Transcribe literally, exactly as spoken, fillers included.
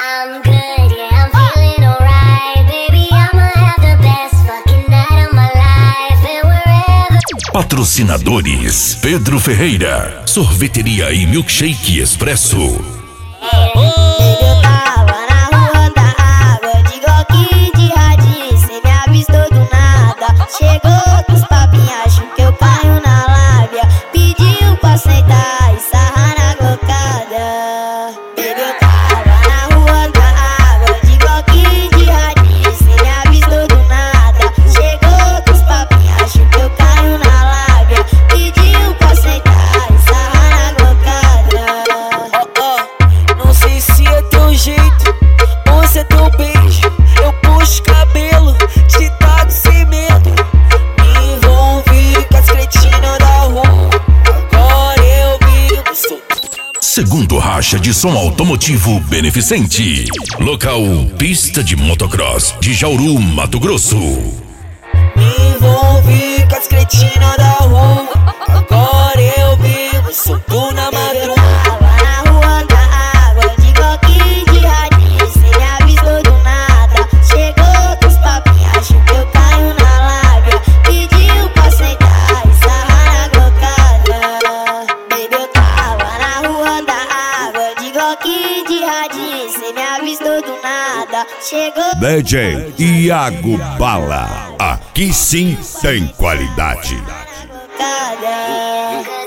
I'm good, yeah, I'm feeling alright. Baby, I'ma have the best fucking night of my life. And wherever... Patrocinadores: Pedro Ferreira, Sorveteria e Milkshake Expresso. Eu tava na rua da água, de Glock de radinho, cê me avistou do nada. Chegou com os papinhos, acho que eu caio na lábia. Pediu pra sentar e sarrar na glocada. Baby, eu tava na rua da água, de Glock de radinho, cê me avistou do nada. Chegou com os papinhos, acho que eu caio na lábia. Pediu pra sentar e sarrar na glocada. Oh, oh, não sei se é teu jeito ou se é teu beijo. Eu puxo cabelo, te taco sem medo. Me envolvi com as cretinas da rua. Agora eu vivo solto. Segundo Racha de Som Automotivo Beneficente. Local: Pista de Motocross de Jauru, Mato Grosso. Me envolvi com as cretinas da rua. Agora eu vivo solto na madrugada. Tava na rua da água, de Glock de radinho, cê me avisou do nada. Chegou com os papinhos, acho que eu caio na lábia. Pediu pra sentar e sarrar na glocada. Baby, eu tava na rua da água, de Glock de radinho, cê me avistou do nada. Chegou... D J Iago Bala, aqui sim tem qualidade. glocada.